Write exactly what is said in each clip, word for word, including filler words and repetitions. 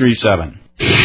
three seven.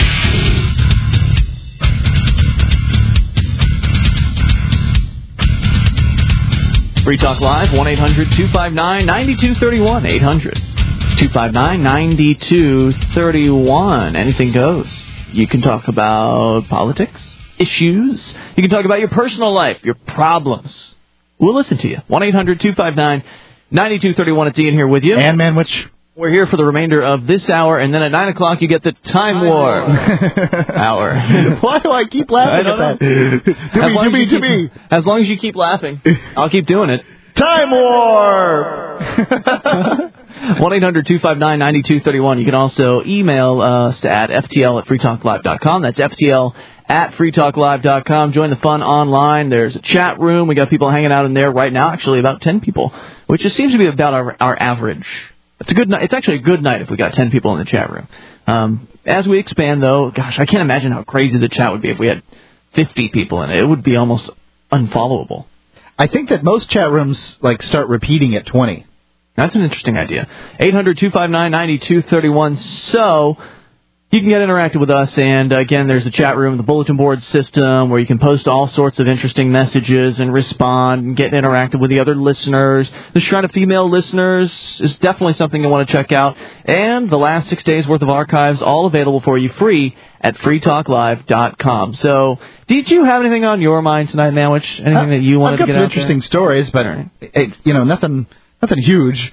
Free Talk Live, one eight hundred two five nine nine two three one, eight hundred two five nine nine two three one. Anything goes. You can talk about politics, issues. You can talk about your personal life, your problems. We'll listen to you. one eight hundred two five nine nine two three one. It's Ian here with you. And Manwich. We're here for the remainder of this hour, and then at nine o'clock you get the Time War hour. Why do I keep laughing I at that? to me, to me, to me. As long as you keep laughing, I'll keep doing it. Time War! one eight hundred two five nine nine two three one. You can also email us at F T L at free talk live dot com. That's F T L at free talk live dot com. Join the fun online. There's a chat room. We got people hanging out in there right now, actually about ten people, which just seems to be about our, our average. It's a good night. It's actually a good night if we got ten people in the chat room. Um, as we expand, though, gosh, I can't imagine how crazy the chat would be if we had fifty people in it. It would be almost unfollowable. I think that most chat rooms like start repeating at twenty. That's an interesting idea. eight hundred two five nine nine two three one. So you can get interactive with us, and uh, again, there's the chat room, the bulletin board system, where you can post all sorts of interesting messages and respond and get interactive with the other listeners. The Shrine of Female listeners is definitely something you want to check out. And the last six days' worth of archives, all available for you free at free talk live dot com. So, did you have anything on your mind tonight, Manwich? Anything uh, that you wanted I've got to get some out interesting there? stories, but right. it, you know, nothing, nothing huge.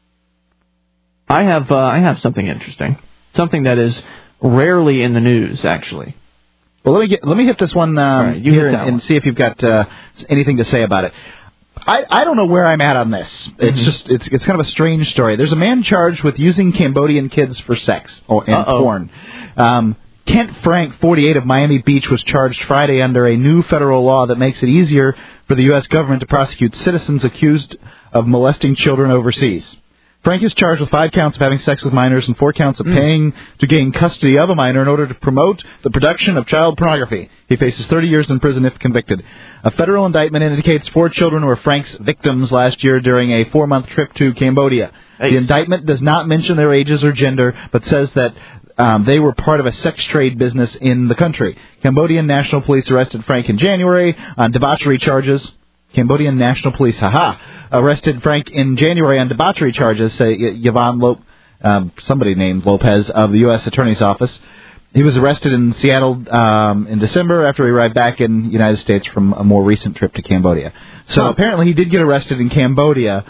I have, uh, I have something interesting, something that is rarely in the news, actually. Well, let me get, let me hit this one um, right, you here hit and, one. and see if you've got uh, anything to say about it. I, I don't know where I'm at on this. It's Mm-hmm. just it's it's kind of a strange story. There's a man charged with using Cambodian kids for sex or and Uh-oh. porn. Um, Kent Frank, forty-eight, of Miami Beach, was charged Friday under a new federal law that makes it easier for the U S government to prosecute citizens accused of molesting children overseas. Frank is charged with five counts of having sex with minors and four counts of mm. paying to gain custody of a minor in order to promote the production of child pornography. He faces thirty years in prison if convicted. A federal indictment indicates four children were Frank's victims last year during a four-month trip to Cambodia. Nice. The indictment does not mention their ages or gender, but says that um, they were part of a sex trade business in the country. Cambodian National Police arrested Frank in January on debauchery charges. Cambodian National Police, haha, arrested Frank in January on debauchery charges, say Yvonne Lop, um, somebody named Lopez of the U S Attorney's Office. He was arrested in Seattle um, in December after he arrived back in the United States from a more recent trip to Cambodia. So huh. apparently he did get arrested in Cambodia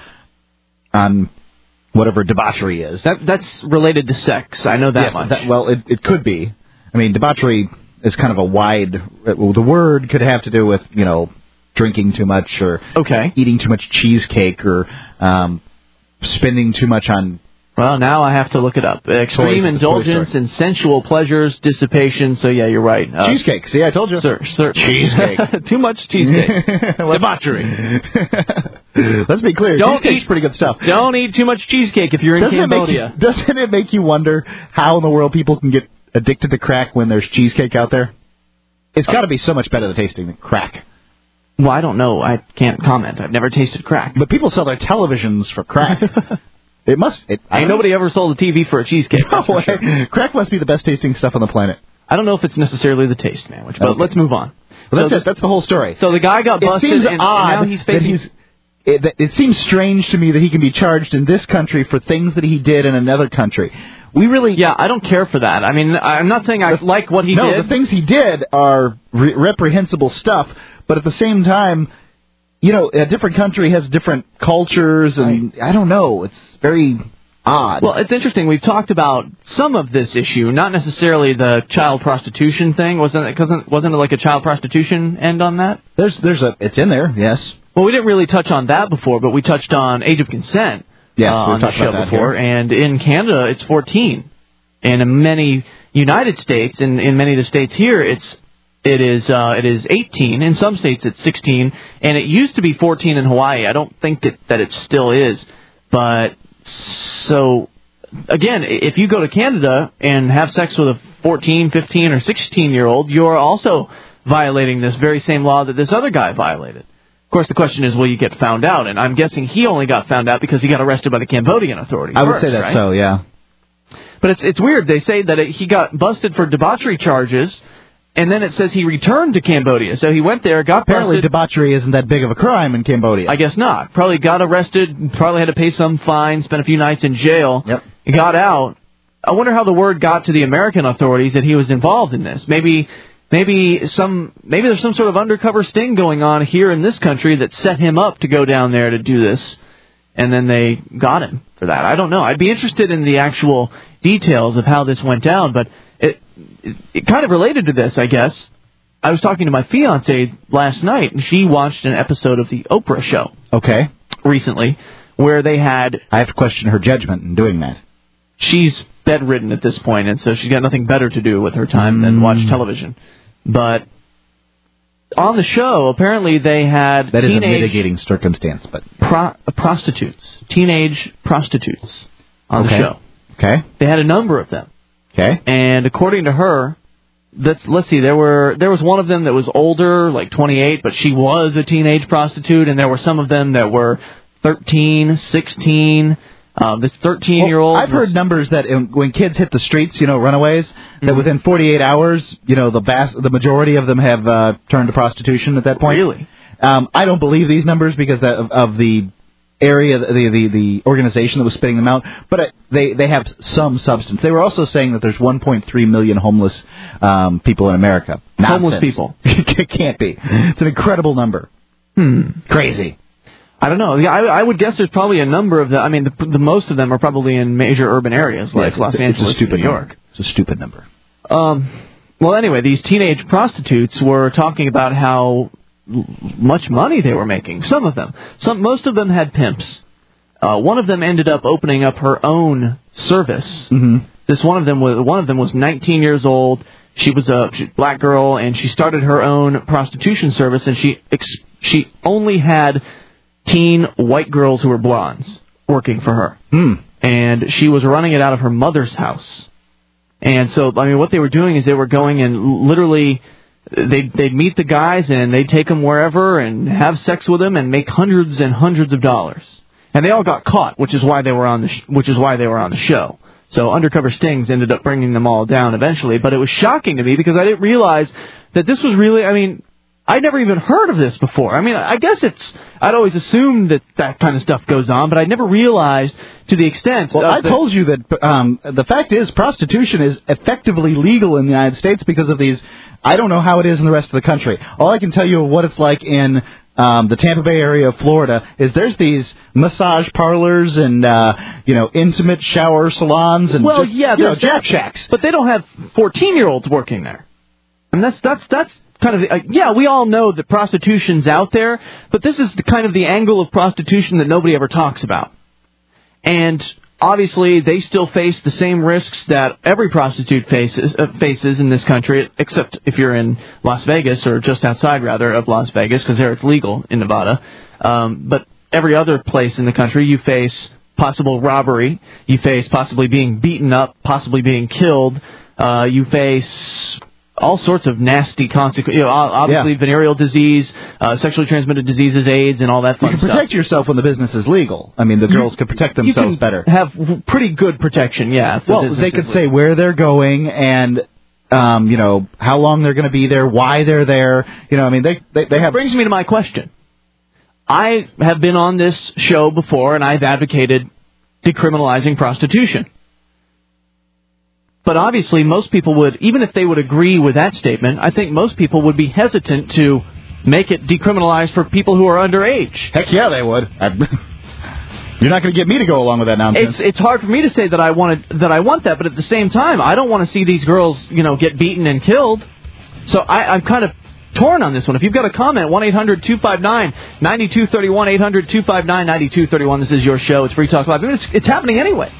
on whatever debauchery is. That That's related to sex. I know that yes, much. That, well, it, it could be. I mean, debauchery is kind of a wide... Well, the word could have to do with, you know, drinking too much or okay. eating too much cheesecake or um, spending too much on... Well, now I have to look it up. Extreme indulgence in sensual pleasures, dissipation. So, yeah, you're right. Uh, cheesecake. See, I told you. Sir, sir. Cheesecake. Too much cheesecake. Debauchery. Let's be clear. Don't Cheesecake's eat, pretty good stuff. Don't eat too much cheesecake if you're in doesn't Cambodia. It make you, doesn't it make you wonder how in the world people can get addicted to crack when there's cheesecake out there? It's got to be so much better tasting than crack. Well, I don't know. I can't comment. I've never tasted crack. But people sell their televisions for crack. It must. It, Ain't nobody ever sold a T V for a cheesecake. No, for sure. Crack must be the best tasting stuff on the planet. I don't know if it's necessarily the taste, man. Which, but okay. let's move on. Well, so that's, it, that's the whole story. So the guy got busted, it seems and, odd and now he's facing. That he's, it, it seems strange to me that he can be charged in this country for things that he did in another country. We really... Yeah, I don't care for that. I mean, I'm not saying I the, like what he no, did. No, the things he did are re- reprehensible stuff, but at the same time, you know, a different country has different cultures, and right. I don't know, it's very odd. Well, it's interesting. We've talked about some of this issue, not necessarily the child prostitution thing. Wasn't it, wasn't, wasn't it like a child prostitution end on that? There's, there's a, it's in there, yes. Well, we didn't really touch on that before, but we touched on age of consent. Yes, uh, we've on the talked show about that before, here. And in Canada it's fourteen, and in many United States, in, in many of the states here, it's it is uh, it is eighteen. In some states it's sixteen, and it used to be fourteen in Hawaii. I don't think that that it still is, but so again, if you go to Canada and have sex with a fourteen, fifteen, or sixteen year old, you are also violating this very same law that this other guy violated. Of course, the question is, will you get found out? And I'm guessing he only got found out because he got arrested by the Cambodian authorities. I would first, say that's right? so, yeah. But it's it's weird. They say that it, he got busted for debauchery charges, and then it says he returned to Cambodia. So he went there, got Apparently busted. debauchery isn't that big of a crime in Cambodia. I guess not. Probably got arrested, probably had to pay some fine, spent a few nights in jail. Yep. He got out. I wonder how the word got to the American authorities that he was involved in this. Maybe maybe some maybe there's some sort of undercover sting going on here in this country that set him up to go down there to do this, and then they got him for that. I don't know. I'd be interested in the actual details of how this went down, but it, it, it kind of related to this, I guess. I was talking to my fiancée last night, and she watched an episode of the Oprah show. Okay. Recently, where they had... I have to question her judgment in doing that. She's bedridden at this point, and so she's got nothing better to do with her time than watch television. But on the show, apparently they had That is teenage... a mitigating circumstance, but... Pro- prostitutes. Teenage prostitutes on okay. the show. Okay. They had a number of them. Okay. And according to her, that's, let's see, there were there was one of them that was older, like twenty-eight, but she was a teenage prostitute, and there were some of them that were thirteen, sixteen. Um, this thirteen-year-old... Well, I've was, heard numbers that when kids hit the streets, you know, runaways, mm-hmm. that within forty-eight hours, you know, the vast, the majority of them have uh, turned to prostitution at that point. Really? Um, I don't believe these numbers because of, of the area, the, the the organization that was spitting them out, but it, they they have some substance. They were also saying that there's one point three million homeless um, people in America. Nonsense. Homeless people. It can't be. It's an incredible number. Hmm. Crazy. I don't know. Yeah, I, I would guess there's probably a number of them. I mean, the, the most of them are probably in major urban areas like yeah, Los it's, Angeles, it's a stupid New York. Number. It's a stupid number. Um. Well, anyway, these teenage prostitutes were talking about how much money they were making. Some of them. Some. Most of them had pimps. Uh, one of them ended up opening up her own service. Mm-hmm. This one of them was one of them was nineteen years old. She was a black girl, and she started her own prostitution service. And she ex- she only had teen white girls who were blondes working for her. Mm. And she was running it out of her mother's house. And so, I mean, what they were doing is they were going and literally they'd, they'd meet the guys and they'd take them wherever and have sex with them and make hundreds and hundreds of dollars. And they all got caught, which is why they were on the sh- which is why they were on the show. So undercover stings ended up bringing them all down eventually. But it was shocking to me because I didn't realize that this was really, I mean, I'd never even heard of this before. I mean, I guess it's, I'd always assumed that that kind of stuff goes on, but I never realized to the extent. Well, I the, told you that um, the fact is prostitution is effectively legal in the United States because of these. I don't know how it is in the rest of the country. All I can tell you of what it's like in um, the Tampa Bay area of Florida is there's these massage parlors and, uh, you know, intimate shower salons and well, just, yeah, you know, Jack shacks. But they don't have fourteen-year-olds working there. And that's, that's, that's, kind of, uh, yeah, we all know that prostitution's out there, but this is the kind of the angle of prostitution that nobody ever talks about. And obviously, they still face the same risks that every prostitute faces uh, faces in this country, except if you're in Las Vegas, or just outside, rather, of Las Vegas, because there it's legal in Nevada. Um, but every other place in the country, you face possible robbery, you face possibly being beaten up, possibly being killed, uh, you face all sorts of nasty consequences. You know, obviously, yeah. venereal disease, uh, sexually transmitted diseases, AIDS, and all that fun stuff. You can stuff. protect yourself when the business is legal. I mean, the girls you, can protect themselves you can better. Have pretty good protection, yeah. Well, they could say where they're going and, um, you know, how long they're going to be there, why they're there. You know, I mean, they they, they have. That brings me to my question. I have been on this show before, and I've advocated decriminalizing prostitution. But obviously, most people would, even if they would agree with that statement, I think most people would be hesitant to make it decriminalized for people who are underage. Heck yeah, they would. You're not going to get me to go along with that nonsense. It's it's hard for me to say that I wanted that I want that, but at the same time, I don't want to see these girls, you know, get beaten and killed. So I, I'm kind of torn on this one. If you've got a comment, one eight hundred two five nine nine two three one, eight hundred two five nine nine two three one. This is your show. It's Free Talk Live. I mean, it's, it's happening anyway.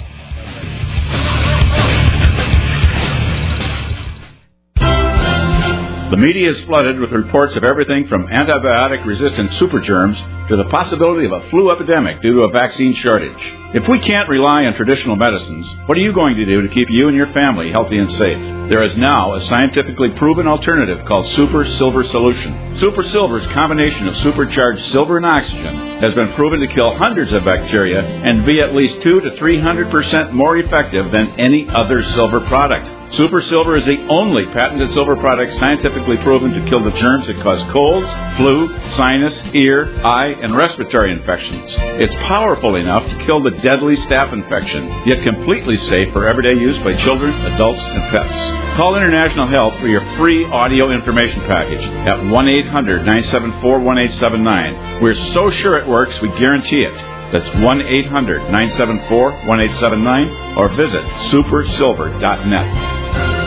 The media is flooded with reports of everything from antibiotic-resistant supergerms to the possibility of a flu epidemic due to a vaccine shortage. If we can't rely on traditional medicines, what are you going to do to keep you and your family healthy and safe? There is now a scientifically proven alternative called Super Silver Solution. Super Silver's combination of supercharged silver and oxygen has been proven to kill hundreds of bacteria and be at least two to three hundred percent more effective than any other silver product. Super Silver is the only patented silver product scientifically proven to kill the germs that cause colds, flu, sinus, ear, eye, and respiratory infections. It's powerful enough to kill the deadly staph infection, yet completely safe for everyday use by children, adults, and pets. Call International Health for your free audio information package at one eight hundred nine seven four one eight seven nine. We're so sure it works, we guarantee it. That's one eight hundred nine seven four one eight seven nine or visit super silver dot net.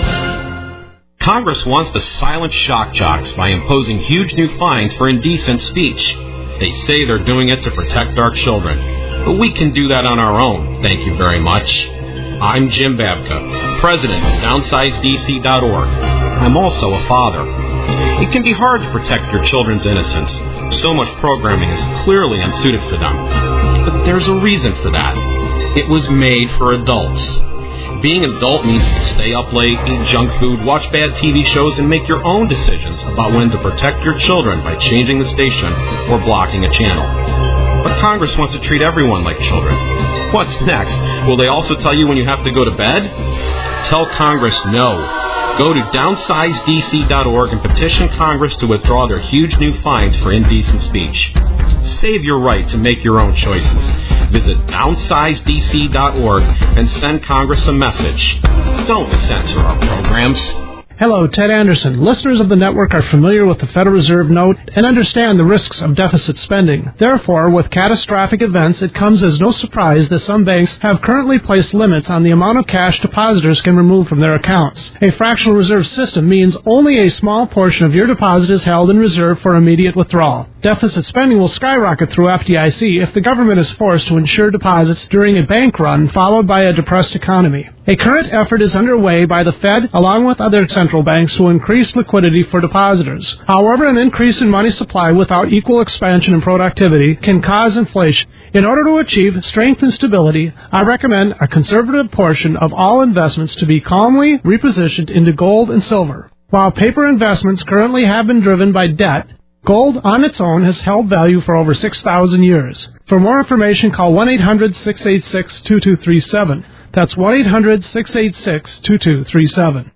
Congress wants to silence shock jocks by imposing huge new fines for indecent speech. They say they're doing it to protect our children. But we can do that on our own, thank you very much. I'm Jim Babka, president of downsize D C dot org. I'm also a father. It can be hard to protect your children's innocence. So much programming is clearly unsuited for them. But there's a reason for that. It was made for adults. Being an adult means you can stay up late, eat junk food, watch bad T V shows, and make your own decisions about when to protect your children by changing the station or blocking a channel. But Congress wants to treat everyone like children. What's next? Will they also tell you when you have to go to bed? Tell Congress no. Go to downsize D C dot org and petition Congress to withdraw their huge new fines for indecent speech. Save your right to make your own choices. Visit downsize D C dot org and send Congress a message. Don't censor our programs. Hello, Ted Anderson. Listeners of the network are familiar with the Federal Reserve note and understand the risks of deficit spending. Therefore, with catastrophic events, it comes as no surprise that some banks have currently placed limits on the amount of cash depositors can remove from their accounts. A fractional reserve system means only a small portion of your deposit is held in reserve for immediate withdrawal. Deficit spending will skyrocket through F D I C if the government is forced to insure deposits during a bank run followed by a depressed economy. A current effort is underway by the Fed along with other central banks to increase liquidity for depositors. However, an increase in money supply without equal expansion and productivity can cause inflation. In order to achieve strength and stability, I recommend a conservative portion of all investments to be calmly repositioned into gold and silver. While paper investments currently have been driven by debt, gold on its own has held value for over six thousand years. For more information, call one eight hundred six eight six two two three seven. That's one eight hundred six eight six two two three seven.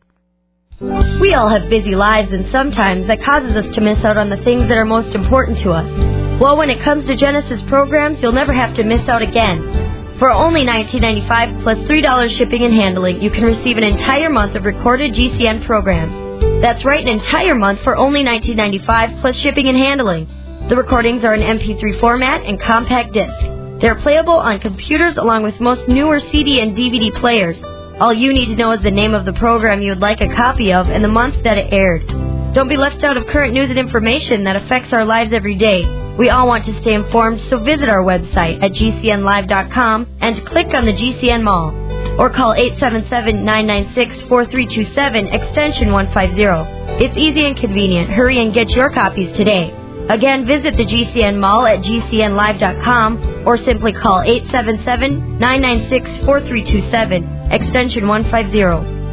We all have busy lives, and sometimes that causes us to miss out on the things that are most important to us. Well, when it comes to Genesis programs, you'll never have to miss out again. For only nineteen ninety-five dollars plus three dollars shipping and handling, you can receive an entire month of recorded G C N programs. That's right, an entire month for only nineteen ninety-five dollars plus shipping and handling. The recordings are in M P three format and compact disc. They're playable on computers along with most newer C D and D V D players. All you need to know is the name of the program you would like a copy of and the month that it aired. Don't be left out of current news and information that affects our lives every day. We all want to stay informed, so visit our website at G C N live dot com and click on the G C N Mall. Or call eight seven seven, nine nine six, four three two seven, extension one fifty. It's easy and convenient. Hurry and get your copies today. Again, visit the G C N Mall at G C N live dot com or simply call eight seven seven, nine nine six, four three two seven, extension one fifty.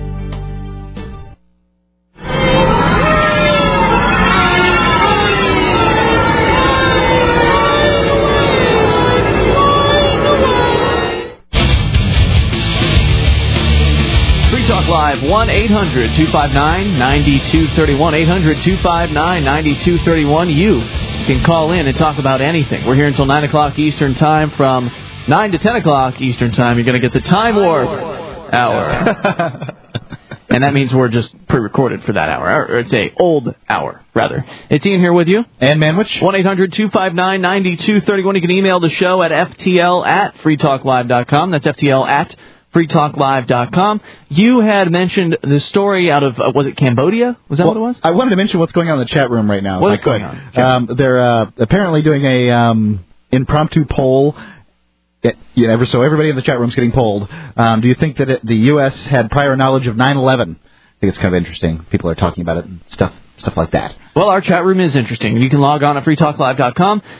Live, one eight hundred two five nine nine two three one, eight hundred two five nine nine two three one. You can call in and talk about anything. We're here until nine o'clock Eastern Time. From nine to ten o'clock Eastern Time, you're going to get the Time Warp Hour. And that means we're just pre-recorded for that hour. Or it's a old hour, rather. It's Ian here with you. And Manwich. one eight hundred two five nine nine two three one. You can email the show at F T L at free talk live dot com. That's F T L at free talk live dot com. You had mentioned the story out of, uh, was it Cambodia? Was that well, what it was? I wanted to mention what's going on in the chat room right now. What is going on? Sure. Um, they're uh, apparently doing a um, impromptu poll. It, you know, so everybody in the chat room is getting polled. Um, do you think that it, the U S had prior knowledge of nine eleven? I think it's kind of interesting. People are talking about it and stuff, stuff like that. Well, our chat room is interesting. You can log on at free talk live dot com.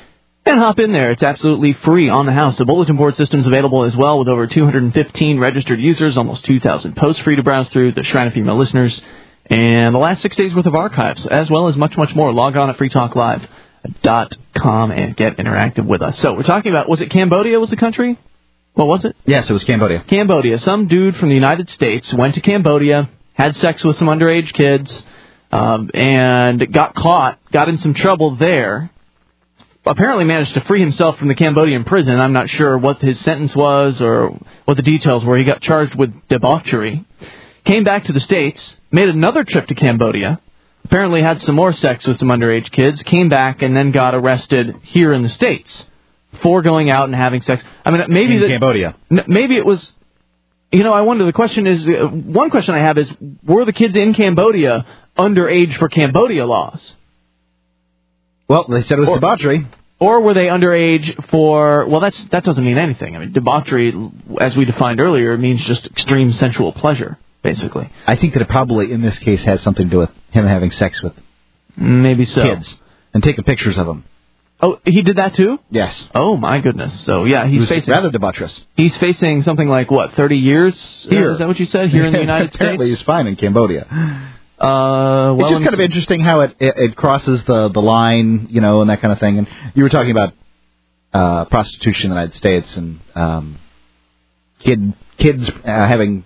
And hop in there. It's absolutely free on the house. The bulletin board system's available as well with over two hundred fifteen registered users, almost two thousand posts free to browse through, the Shrine of Female listeners, and the last six days' worth of archives, as well as much, much more. Log on at free talk live dot com and get interactive with us. So we're talking about, was it Cambodia was the country? What was it? Yes, it was Cambodia. Cambodia. Some dude from the United States went to Cambodia, had sex with some underage kids, um, and got caught, got in some trouble there. Apparently managed to free himself from the Cambodian prison. I'm not sure what his sentence was or what the details were. He got charged with debauchery. Came back to the States, made another trip to Cambodia, apparently had some more sex with some underage kids, came back, and then got arrested here in the States for going out and having sex. I mean, maybe in the, Cambodia. Maybe it was, you know, I wonder, the question is, uh, one question I have is, were the kids in Cambodia underage for Cambodia laws? Well, they said it was or, debauchery. Or were they underage for, well, that's that doesn't mean anything. I mean, debauchery, as we defined earlier, means just extreme sensual pleasure, basically. I think that it probably, in this case, has something to do with him having sex with Maybe so. kids and taking pictures of them. Oh, he did that too? Yes. Oh, my goodness. So, yeah, he's he was facing... rather debaucherous. He's facing something like, what, thirty years? Here. Uh, is that what you said? Here in the United Apparently States? he's fine in Cambodia. Uh, well, it's just kind of interesting how it, it, it crosses the, the line, you know, and that kind of thing. And you were talking about uh, prostitution in the United States and um, kid kids uh, having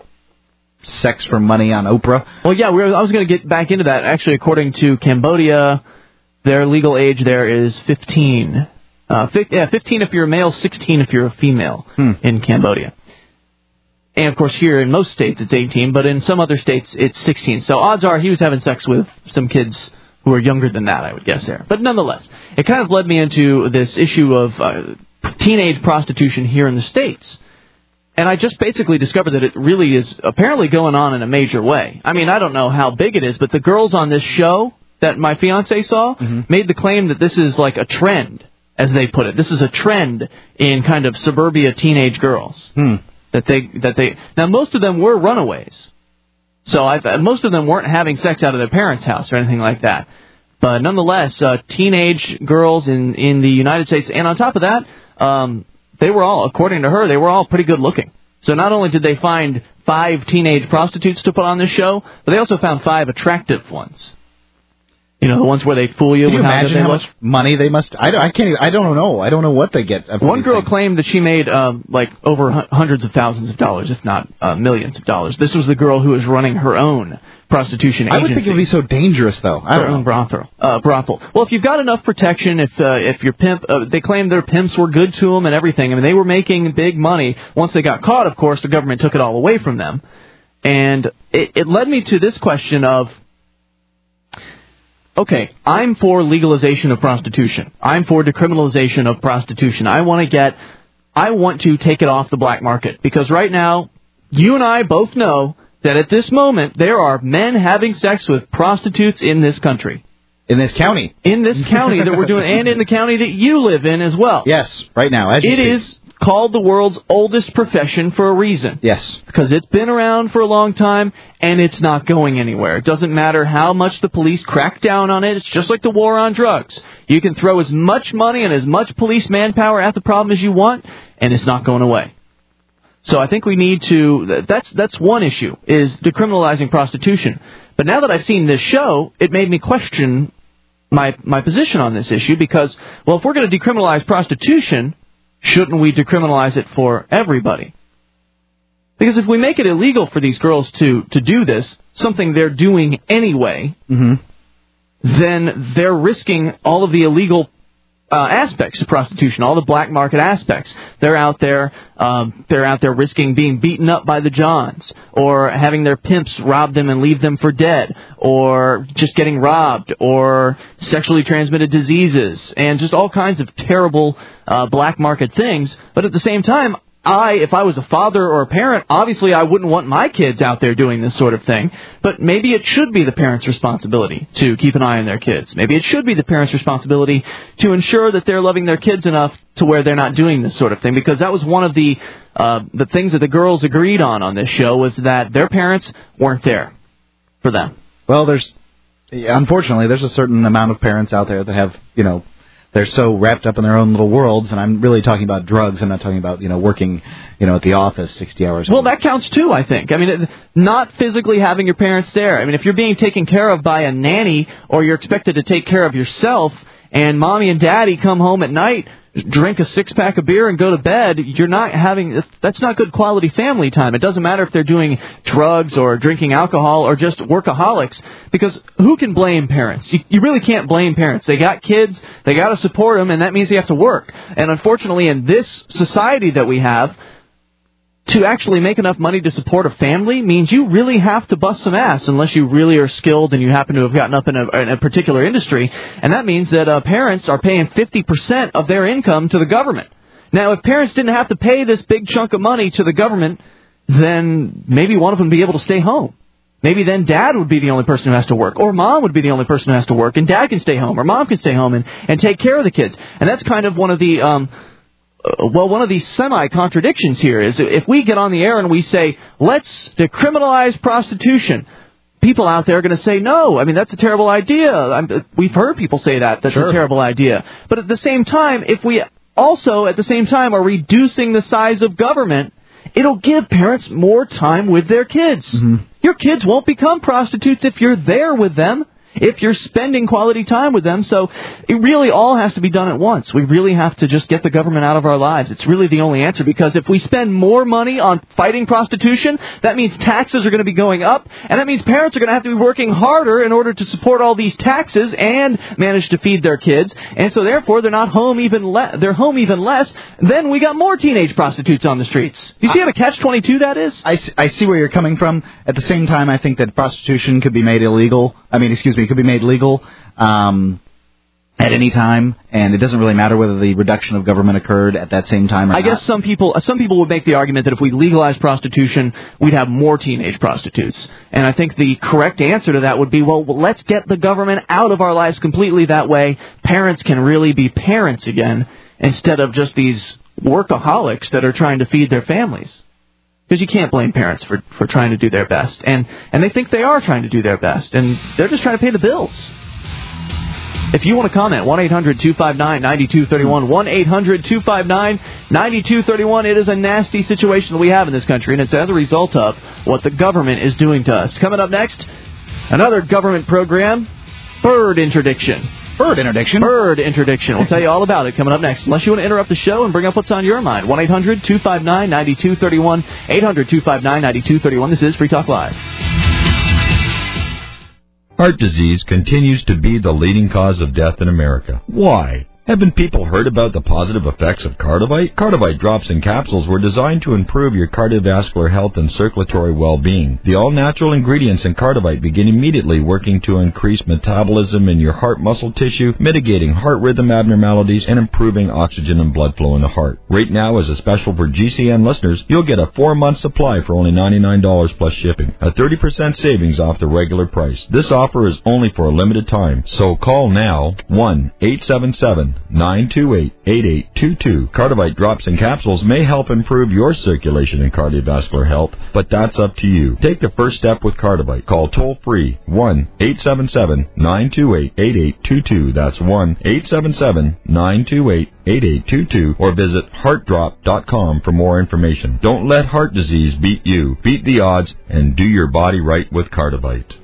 sex for money on Oprah. Well, yeah, we were, I was going to get back into that. Actually, according to Cambodia, their legal age there is fifteen. Uh, fi- yeah, fifteen if you're a male, sixteen if you're a female hmm. in Cambodia. And, of course, here in most states it's eighteen, but in some other states it's sixteen. So odds are he was having sex with some kids who are younger than that, I would guess there. But nonetheless, it kind of led me into this issue of uh, teenage prostitution here in the States. And I just basically discovered that it really is apparently going on in a major way. I mean, I don't know how big it is, but the girls on this show that my fiance saw mm-hmm. made the claim that this is like a trend, as they put it. This is a trend in kind of suburbia teenage girls. Hmm. That they that they now most of them were runaways, so I, most of them weren't having sex out of their parents' house or anything like that. But nonetheless, uh, teenage girls in in the United States, and on top of that, um, they were all, according to her, they were all pretty good looking. So not only did they find five teenage prostitutes to put on this show, but they also found five attractive ones. You know, the ones where they fool you. Can you with imagine how, how much money they must? I, don't, I can't. Even, I don't know. I don't know what they get. One girl things. claimed that she made um, like over hu- hundreds of thousands of dollars, if not uh, millions of dollars. This was the girl who was running her own prostitution agency. I would think it would be so dangerous, though. I don't her know. own brothel. Uh, brothel. Well, if you've got enough protection, if uh, if your pimp, uh, they claimed their pimps were good to them and everything. I mean, they were making big money. Once they got caught, of course, the government took it all away from them, and it, it led me to this question of. Okay, I'm for legalization of prostitution. I'm for decriminalization of prostitution. I want to get, I want to take it off the black market. Because right now, you and I both know that at this moment, there are men having sex with prostitutes in this country. In this county. In this county that we're doing, and in the county that you live in as well. Yes, right now. As you it speak. is called the world's oldest profession for a reason. Yes. Because it's been around for a long time, and it's not going anywhere. It doesn't matter how much the police crack down on it. It's just like the war on drugs. You can throw as much money and as much police manpower at the problem as you want, and it's not going away. So I think we need to, that's that's one issue, is decriminalizing prostitution. But now that I've seen this show, it made me question my my position on this issue, because, well, if we're going to decriminalize prostitution, shouldn't we decriminalize it for everybody? Because if we make it illegal for these girls to, to do this, something they're doing anyway, mm-hmm. then they're risking all of the illegal uh, aspects of prostitution, all the black market aspects. They're out there, um, they're out there risking being beaten up by the Johns, or having their pimps rob them and leave them for dead, or just getting robbed, or sexually transmitted diseases, and just all kinds of terrible uh, black market things. But at the same time, I, if I was a father or a parent, obviously I wouldn't want my kids out there doing this sort of thing. But maybe it should be the parent's responsibility to keep an eye on their kids. Maybe it should be the parent's responsibility to ensure that they're loving their kids enough to where they're not doing this sort of thing. Because that was one of the uh, the things that the girls agreed on on this show, was that their parents weren't there for them. Well, there's, unfortunately, there's a certain amount of parents out there that have, you know, they're so wrapped up in their own little worlds, and I'm really talking about drugs. I'm not talking about, you know, working, you know, at the office sixty hours a week. Well, that counts too, I think. I mean, it, not physically having your parents there. I mean, if you're being taken care of by a nanny or you're expected to take care of yourself and mommy and daddy come home at night, drink a six-pack of beer and go to bed, you're not having, that's not good quality family time. It doesn't matter if they're doing drugs or drinking alcohol or just workaholics, because who can blame parents? You, you really can't blame parents. They got kids, they got to support them, and that means they have to work. And unfortunately, in this society that we have, to actually make enough money to support a family means you really have to bust some ass unless you really are skilled and you happen to have gotten up in a, in a particular industry. And that means that uh, parents are paying fifty percent of their income to the government. Now, if parents didn't have to pay this big chunk of money to the government, then maybe one of them would be able to stay home. Maybe then dad would be the only person who has to work, or mom would be the only person who has to work, and dad can stay home, or mom can stay home and, and take care of the kids. And that's kind of one of the... Um, Well, one of these semi-contradictions here is if we get on the air and we say, let's decriminalize prostitution, people out there are going to say, no, I mean, that's a terrible idea. I'm, we've heard people say that, that's sure. a terrible idea. But at the same time, if we also, at the same time, are reducing the size of government, it'll give parents more time with their kids. Mm-hmm. Your kids won't become prostitutes if you're there with them, if you're spending quality time with them. So it really all has to be done at once. We really have to just get the government out of our lives. It's really the only answer, because if we spend more money on fighting prostitution, that means taxes are going to be going up, and that means parents are going to have to be working harder in order to support all these taxes and manage to feed their kids. And so therefore they're not home even le- they're home even less. Then we got more teenage prostitutes on the streets. You see how a catch twenty-two that is? I, I see where you're coming from. At the same time, I think that prostitution could be made illegal. I mean, excuse me, could be made legal um, at any time, and it doesn't really matter whether the reduction of government occurred at that same time or I not. guess some people some people would make the argument that if we legalize prostitution, we'd have more teenage prostitutes. And I think the correct answer to that would be, well, let's get the government out of our lives completely. That way, parents can really be parents again, instead of just these workaholics that are trying to feed their families. Because you can't blame parents for, for trying to do their best. And, and they think they are trying to do their best. And they're just trying to pay the bills. If you want to comment, one eight hundred two five nine nine two three one, one eight hundred two five nine nine two three one. It is a nasty situation that we have in this country, and it's as a result of what the government is doing to us. Coming up next, another government program, bird interdiction. Bird interdiction. Bird interdiction. We'll tell you all about it coming up next. Unless you want to interrupt the show and bring up what's on your mind. one eight hundred two five nine nine two three one. eight hundred two five nine nine two three one. This is Free Talk Live. Heart disease continues to be the leading cause of death in America. Why? Haven't people heard about the positive effects of Cardivite? Cardivite drops and capsules were designed to improve your cardiovascular health and circulatory well-being. The all-natural ingredients in Cardivite begin immediately working to increase metabolism in your heart muscle tissue, mitigating heart rhythm abnormalities, and improving oxygen and blood flow in the heart. Right now, as a special for G C N listeners, you'll get a four-month supply for only ninety-nine dollars plus shipping, a thirty percent savings off the regular price. This offer is only for a limited time, so call now, one eight seven seven nine two eight eight eight two two. Cardivite drops and capsules may help improve your circulation and cardiovascular health, but that's up to you. Take the first step with Cardivite. Call toll-free one eight seven seven nine two eight eight eight two two. That's one eight seven seven nine two eight eight eight two two, or visit heart drop dot com for more information. Don't let heart disease beat you. Beat the odds and do your body right with Cardivite.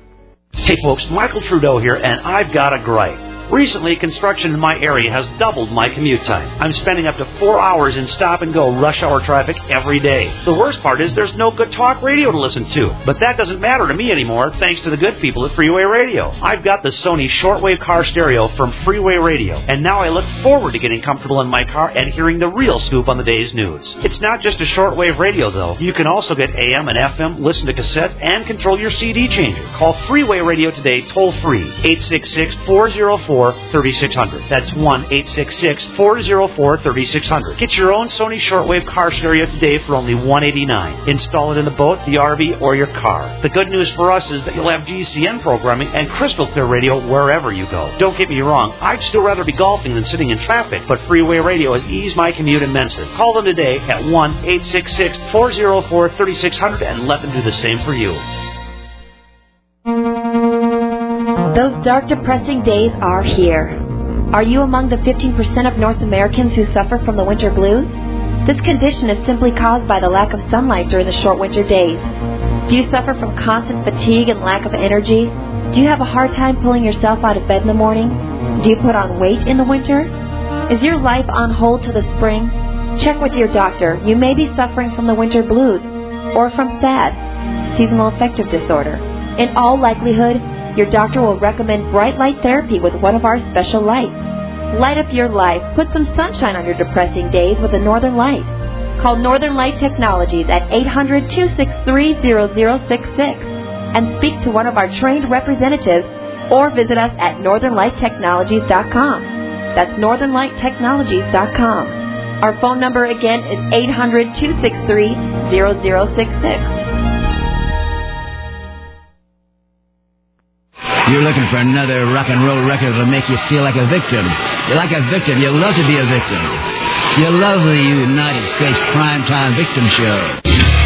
Hey folks, Michael Trudeau here, and I've got a gripe. Recently, construction in my area has doubled my commute time. I'm spending up to four hours in stop-and-go rush hour traffic every day. The worst part is there's no good talk radio to listen to. But that doesn't matter to me anymore, thanks to the good people at Freeway Radio. I've got the Sony shortwave car stereo from Freeway Radio, and now I look forward to getting comfortable in my car and hearing the real scoop on the day's news. It's not just a shortwave radio, though. You can also get A M and F M, listen to cassettes, and control your C D changer. Call Freeway Radio today, toll-free, eight six six, four oh four, thirty-six hundred. That's one eight six six, four oh four, thirty-six hundred. Get your own Sony shortwave car stereo today for only one eighty-nine. Install it in the boat, the R V, or your car. The good news for us is that you'll have G C N programming and crystal clear radio wherever you go. Don't get me wrong, I'd still rather be golfing than sitting in traffic, but Freeway Radio has eased my commute immensely. Call them today at one eight six six, four oh four, thirty-six hundred and let them do the same for you. Those dark, depressing days are here. Are you among the fifteen percent of North Americans who suffer from the winter blues? This condition is simply caused by the lack of sunlight during the short winter days. Do you suffer from constant fatigue and lack of energy? Do you have a hard time pulling yourself out of bed in the morning? Do you put on weight in the winter? Is your life on hold till the spring? Check with your doctor. You may be suffering from the winter blues or from S A D, seasonal affective disorder. In all likelihood, your doctor will recommend bright light therapy with one of our special lights. Light up your life. Put some sunshine on your depressing days with a Northern Light. Call Northern Light Technologies at eight hundred, two six three, zero zero six six and speak to one of our trained representatives or visit us at northern light technologies dot com. That's northern light technologies dot com. Our phone number again is eight hundred, two six three, zero zero six six. You're looking for another rock and roll record that'll make you feel like a victim. You're like a victim. You love to be a victim. You love the United States Primetime Victim Show.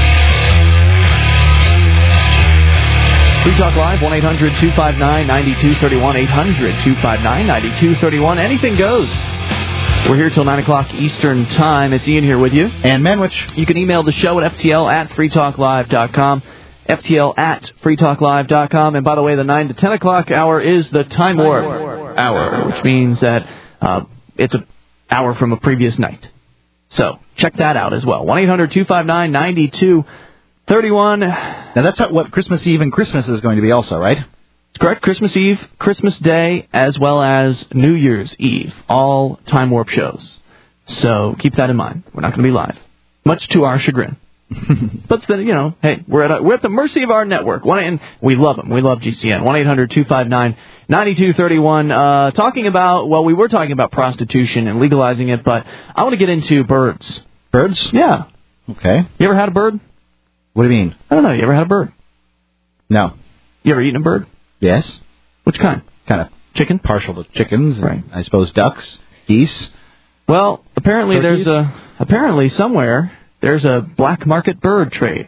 Free Talk Live, one eight hundred, two five nine, nine two three one, eight hundred, two five nine, nine two three one. Anything goes. We're here till nine o'clock Eastern Time. It's Ian here with you. And Manwich. You can email the show at F T L at free talk live dot com. F T L at free talk live dot com. And by the way, the nine to ten o'clock hour is the Time Warp hour, which means that uh, it's an hour from a previous night. So check that out as well. one eight hundred, two five nine, nine two three one. Now, that's what Christmas Eve and Christmas is going to be also, right? That's correct. Christmas Eve, Christmas Day, as well as New Year's Eve. All Time Warp shows. So keep that in mind. We're not going to be live, much to our chagrin. But then, you know, hey, we're at a, we're at the mercy of our network. One and we love them. We love G C N. one eight hundred, two five nine, nine two three one. Uh, talking about, well, we were talking about prostitution and legalizing it, but I want to get into birds. Birds? Yeah. Okay. You ever had a bird? What do you mean? I don't know. You ever had a bird? No. You ever eaten a bird? Yes. Which kind? Kind of chicken? Partial to chickens. Right. I suppose ducks, geese. Well, apparently Turkeys? there's a apparently somewhere there's a black market bird trade.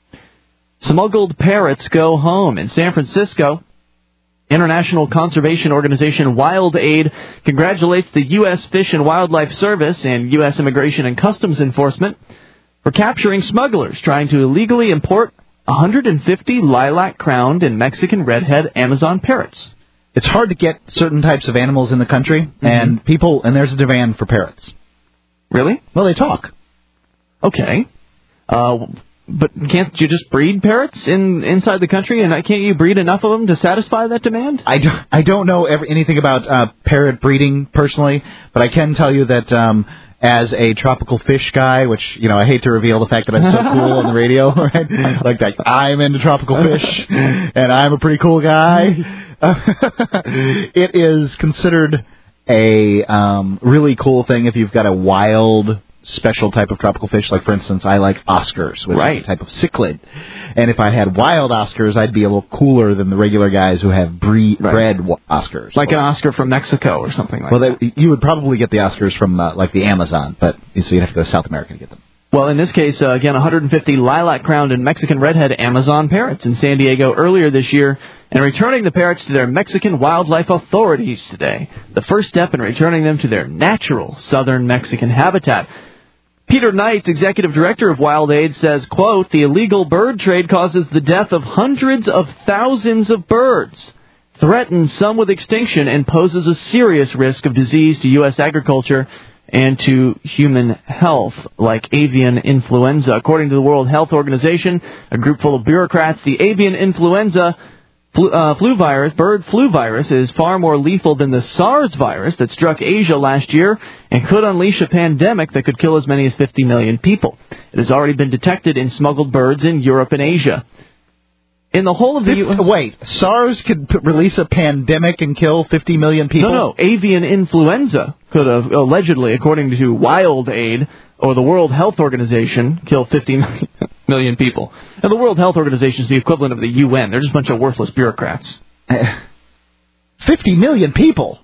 Smuggled parrots go home in San Francisco. International conservation organization Wild Aid congratulates the U S Fish and Wildlife Service and U S Immigration and Customs Enforcement for capturing smugglers trying to illegally import one hundred fifty lilac-crowned and Mexican redhead Amazon parrots. It's hard to get certain types of animals in the country, mm-hmm. and people, and there's a demand for parrots. Really? Well, they talk. Okay. Uh, but can't you just breed parrots in inside the country, and can't you breed enough of them to satisfy that demand? I don't, I don't know every, anything about uh, parrot breeding personally, but I can tell you that um, as a tropical fish guy, which, you know, I hate to reveal the fact that I'm so cool on the radio, right? Like that, I'm into tropical fish, and I'm a pretty cool guy. It is considered a um, really cool thing if you've got a wild, special type of tropical fish. Like, for instance, I like Oscars, which right. is a type of cichlid. And if I had wild Oscars, I'd be a little cooler than the regular guys who have bre- right. bred Oscars. Like or, an Oscar from Mexico or something like well, that. Well, you would probably get the Oscars from, uh, like, the Amazon, but so you'd have to go to South America to get them. Well, in this case, uh, again, one hundred fifty lilac-crowned and Mexican redhead Amazon parrots in San Diego earlier this year, and returning the parrots to their Mexican wildlife authorities today. The first step in returning them to their natural southern Mexican habitat. Peter Knight, executive director of Wild Aid, says, quote, the illegal bird trade causes the death of hundreds of thousands of birds, threatens some with extinction, and poses a serious risk of disease to U S agriculture and to human health, like avian influenza. According to the World Health Organization, a group full of bureaucrats, the avian influenza flu, uh, flu virus, bird flu virus, is far more lethal than the SARS virus that struck Asia last year and could unleash a pandemic that could kill as many as fifty million people. It has already been detected in smuggled birds in Europe and Asia. In the whole of the U S... Wait, SARS could p- release a pandemic and kill fifty million people? No, no. Avian influenza could have, allegedly, according to Wild Aid, or the World Health Organization, kill fifty million people. And the World Health Organization is the equivalent of the U N. They're just a bunch of worthless bureaucrats. fifty million people?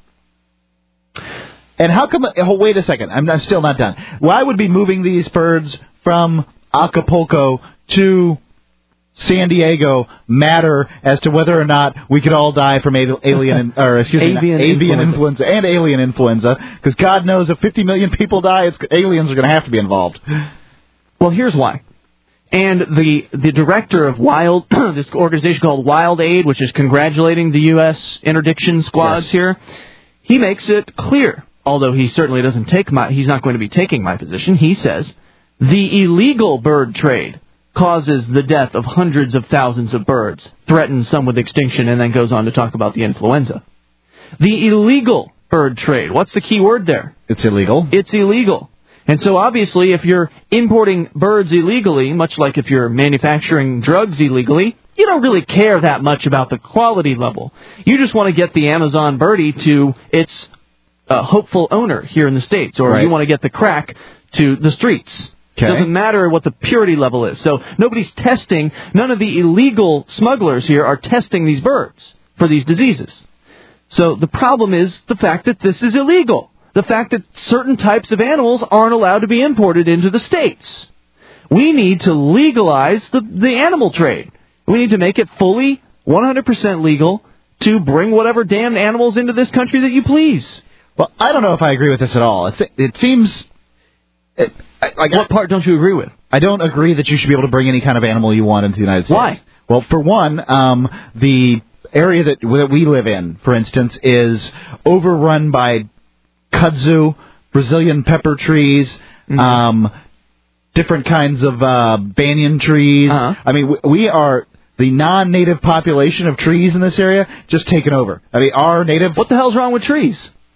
And how come... Oh, wait a second. I'm, I'm still not done. Why would be moving these birds from Acapulco to San Diego matter as to whether or not we could all die from alien, or excuse me, avian, avian influenza. influenza and alien influenza? Because God knows if fifty million people die, it's, aliens are going to have to be involved. Well, here's why. And the the director of Wild, this organization called Wild Aid, which is congratulating the U S interdiction squads Yes. here, he makes it clear, although he certainly doesn't take my, he's not going to be taking my position, he says, the illegal bird trade causes the death of hundreds of thousands of birds, threatens some with extinction, and then goes on to talk about the influenza. The illegal bird trade, what's the key word there? It's illegal. It's illegal. And so obviously if you're importing birds illegally, much like if you're manufacturing drugs illegally, you don't really care that much about the quality level. You just want to get the Amazon birdie to its uh, hopeful owner here in the States, or Right. you want to get the crack to the streets. It Okay. doesn't matter what the purity level is. So nobody's testing, none of the illegal smugglers here are testing these birds for these diseases. So the problem is the fact that this is illegal. The fact that certain types of animals aren't allowed to be imported into the States. We need to legalize the, the animal trade. We need to make it fully one hundred percent legal to bring whatever damned animals into this country that you please. Well, I don't know if I agree with this at all. It's, it seems... It, I, like, What part don't you agree with? I don't agree that you should be able to bring any kind of animal you want into the United States. Why? Well, for one, um, the area that, that we live in, for instance, is overrun by kudzu, Brazilian pepper trees, mm-hmm. um, different kinds of uh, banyan trees. Uh-huh. I mean, we, we are the non-native population of trees in this area just taken over. I mean, our native... What the hell's wrong with trees?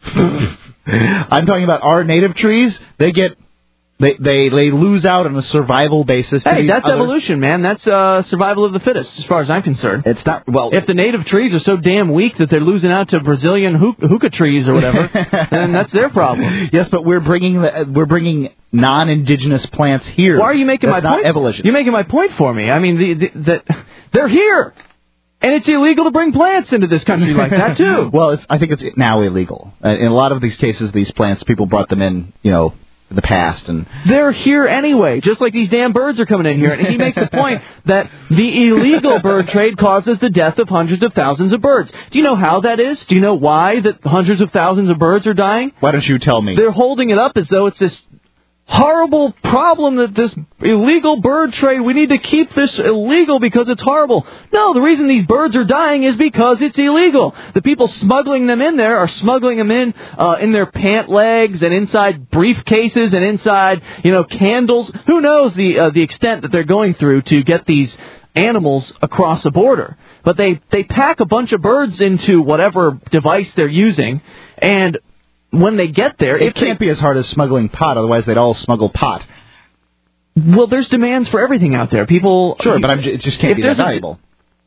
I'm talking about our native trees. They get... They, they they lose out on a survival basis. To Hey, these that's other... evolution, man. That's uh, survival of the fittest, as far as I'm concerned. It's not... Well... If the native trees are so damn weak that they're losing out to Brazilian hook- hookah trees or whatever, then that's their problem. Yes, but we're bringing the, we're bringing non-indigenous plants here. Why are you making That's my not point? Evolution. You're making my point for me. I mean, the, the, the, they're here, and it's illegal to bring plants into this country like that too. Well, it's, I think it's now illegal. Uh, In a lot of these cases, these plants, people brought them in, you know, in the past, and they're here anyway, just like these damn birds are coming in here. And he makes the point that the illegal bird trade causes the death of hundreds of thousands of birds. Do you know how that is? Do you know why that hundreds of thousands of birds are dying? Why don't you tell me? They're holding it up as though it's this horrible problem that this illegal bird trade, we need to keep this illegal because it's horrible. No, the reason these birds are dying is because it's illegal. The people smuggling them in there are smuggling them in uh, in their pant legs and inside briefcases and inside, you know, candles. Who knows the uh, the extent that they're going through to get these animals across a border. But they, they pack a bunch of birds into whatever device they're using, and when they get there... It can't they, be as hard as smuggling pot, otherwise they'd all smuggle pot. Well, there's demands for everything out there. People... Sure, but I'm j- it just can't be that valuable.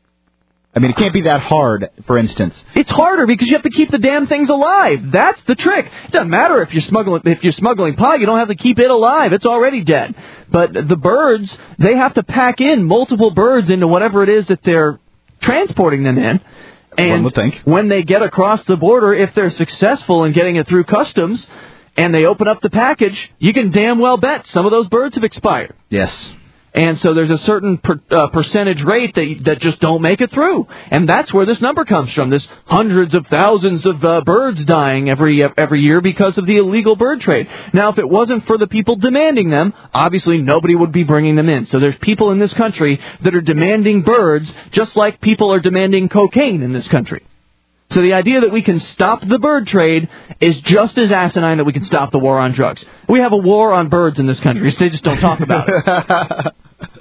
I mean, it can't be that hard, for instance. It's harder because you have to keep the damn things alive. That's the trick. It doesn't matter if you're smuggling if you're smuggling pot. You don't have to keep it alive. It's already dead. But the birds, they have to pack in multiple birds into whatever it is that they're transporting them in. And One would think. when they get across the border, if they're successful in getting it through customs and they open up the package, you can damn well bet some of those birds have expired. Yes. And so there's a certain per, uh, percentage rate that that just don't make it through. And that's where this number comes from, this hundreds of thousands of uh, birds dying every every year because of the illegal bird trade. Now, if it wasn't for the people demanding them, obviously nobody would be bringing them in. So there's people in this country that are demanding birds just like people are demanding cocaine in this country. So the idea that we can stop the bird trade is just as asinine that we can stop the war on drugs. We have a war on birds in this country. They just don't talk about it.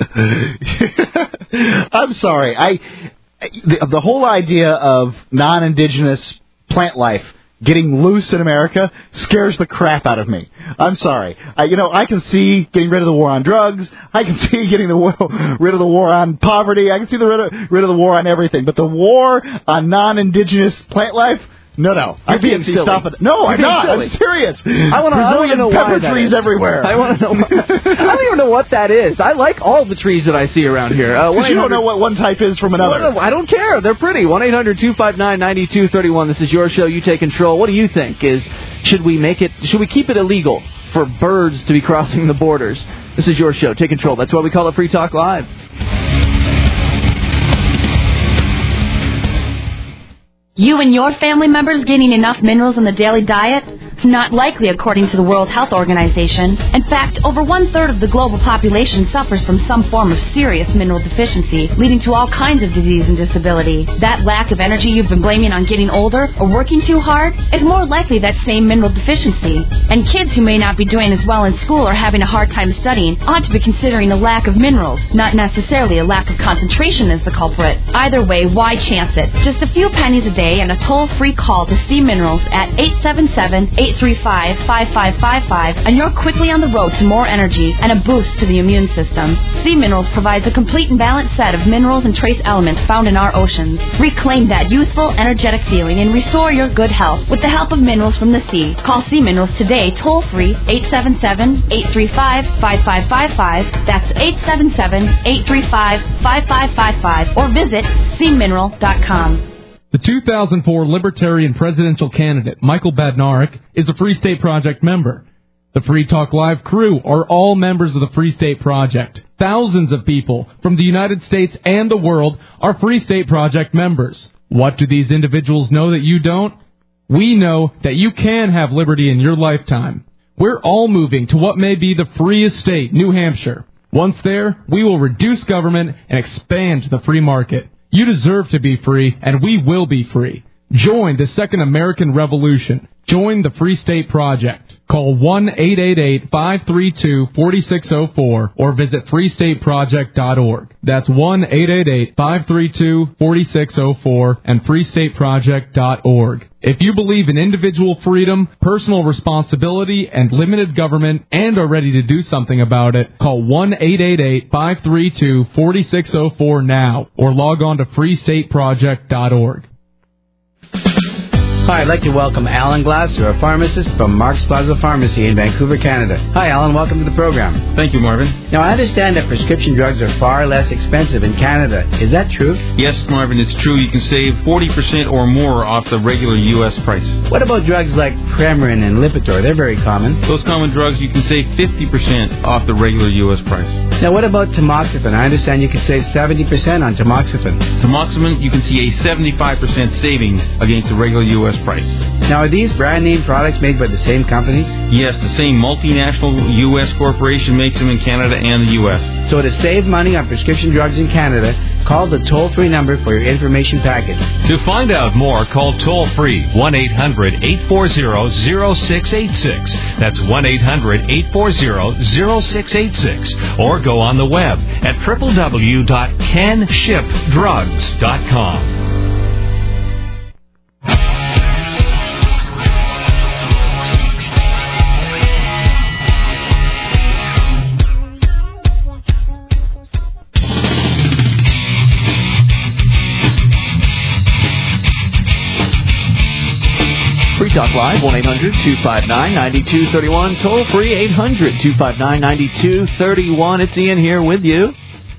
I'm sorry. I the, the whole idea of non-indigenous plant life getting loose in America scares the crap out of me. I'm sorry. I, you know, I can see getting rid of the war on drugs. I can see getting the war, rid of the war on poverty. I can see the rid of, rid of the war on everything. But the war on non-indigenous plant life, no, no. You're I can't see silly. stop it. No, You're I'm not. silly. I'm serious. I want to Brazilian know pepper why that trees is. everywhere. I want to know. What, I don't even know what that is. I like all the trees that I see around here. Uh, Because you don't know what one type is from another. Well, no, I don't care. They're pretty. one eight hundred two five nine nine two three one. This is your show. You take control. What do you think? Is should we make it? Should we keep it illegal for birds to be crossing the borders? This is your show. Take control. That's why we call it Free Talk Live. You and your family members getting enough minerals in the daily diet? Not likely, according to the World Health Organization. In fact, over one-third of the global population suffers from some form of serious mineral deficiency, leading to all kinds of disease and disability. That lack of energy you've been blaming on getting older or working too hard is more likely that same mineral deficiency. And kids who may not be doing as well in school or having a hard time studying ought to be considering a lack of minerals, not necessarily a lack of concentration as the culprit. Either way, why chance it? Just a few pennies a day and a toll-free call to C Minerals at eight seven seven, eight three five, five five five five, and you're quickly on the road to more energy and a boost to the immune system. C Minerals provides a complete and balanced set of minerals and trace elements found in our oceans. Reclaim that youthful, energetic feeling and restore your good health with the help of minerals from the sea. Call C Minerals today, toll-free, eight seven seven, eight three five, five five five five. That's eight seven seven, eight three five, five five five five, or visit c mineral dot com. The two thousand four Libertarian presidential candidate, Michael Badnarik, is a Free State Project member. The Free Talk Live crew are all members of the Free State Project. Thousands of people from the United States and the world are Free State Project members. What do these individuals know that you don't? We know that you can have liberty in your lifetime. We're all moving to what may be the freest state, New Hampshire. Once there, we will reduce government and expand the free market. You deserve to be free, and we will be free. Join the Second American Revolution. Join the Free State Project. Call one eight eight eight, five three two, four six zero four or visit free state project dot org. That's one eight eight eight, five three two, four six zero four and free state project dot org. If you believe in individual freedom, personal responsibility, and limited government, and are ready to do something about it, call one eight eight eight, five three two, four six zero four now or log on to free state project dot org. Hi, I'd like to welcome Alan Glasser, a pharmacist from Mark's Plaza Pharmacy in Vancouver, Canada. Hi, Alan. Welcome to the program. Thank you, Marvin. Now, I understand that prescription drugs are far less expensive in Canada. Is that true? Yes, Marvin, it's true. You can save forty percent or more off the regular U S price. What about drugs like Premarin and Lipitor? They're very common. Those common drugs, you can save fifty percent off the regular U S price. Now, what about tamoxifen? I understand you can save seventy percent on tamoxifen. Tamoxifen, you can see a seventy-five percent savings against the regular U S price. Now, are these brand name products made by the same companies? Yes, the same multinational U S corporation makes them in Canada and the U S. So to save money on prescription drugs in Canada, call the toll-free number for your information package. To find out more, call toll-free one eight hundred, eight four zero, zero six eight six. That's one eight hundred, eight four zero, zero six eight six. Or go on the web at w w w dot can ship drugs dot com. Free Talk Live, one eight hundred, two five nine, nine two three one. Toll free, eight hundred, two five nine, nine two three one. It's Ian here with you.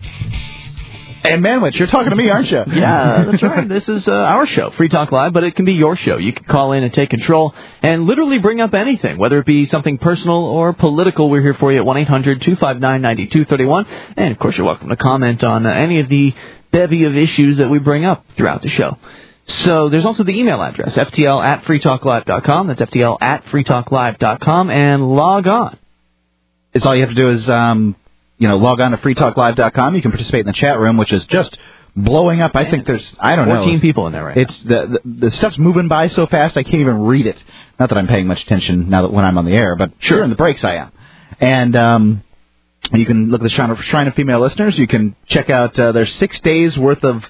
And Manwich, you're talking to me, aren't you? Yeah, that's right. This is uh, our show, Free Talk Live, but it can be your show. You can call in and take control and literally bring up anything, whether it be something personal or political. We're here for you at one eight hundred, two five nine, nine two three one. And, of course, you're welcome to comment on uh, any of the bevy of issues that we bring up throughout the show. So there's also the email address, f t l at free talk live dot com. That's f t l at free talk live dot com, and log on. It's all you have to do is, um, you know, log on to free talk live dot com. You can participate in the chat room, which is just blowing up. I Man, think there's, I don't fourteen know. fourteen people in there right it's now. The, the, the stuff's moving by so fast I can't even read it. Not that I'm paying much attention now that when I'm on the air, but sure, in the breaks I am. And um, you can look at the Shrine of, Shrine of Female Listeners. You can check out uh, there's six days worth of